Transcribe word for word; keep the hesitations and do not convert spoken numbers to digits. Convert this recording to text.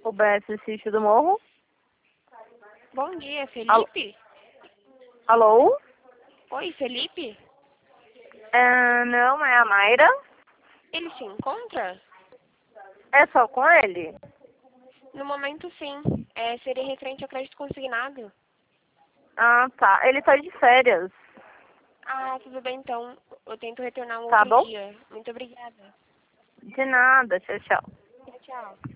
O B S Sítio do Morro. Bom dia, Felipe? Alô? Oi, Felipe? É, não, é a Mayra. Ele se encontra? É só com ele? No momento, sim. É, seria referente ao crédito consignado. Ah, tá. Ele tá de férias. Ah, tudo bem, então. Eu tento retornar um Tá outro bom? dia. Muito obrigada. De nada. Tchau, tchau. Tchau, tchau.